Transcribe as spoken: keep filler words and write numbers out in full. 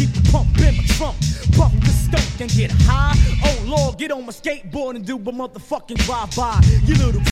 keep the pump in my trunk. Puff the skunk and get high. Oh Lord, get on my skateboard and do a motherfucking drive-by. You little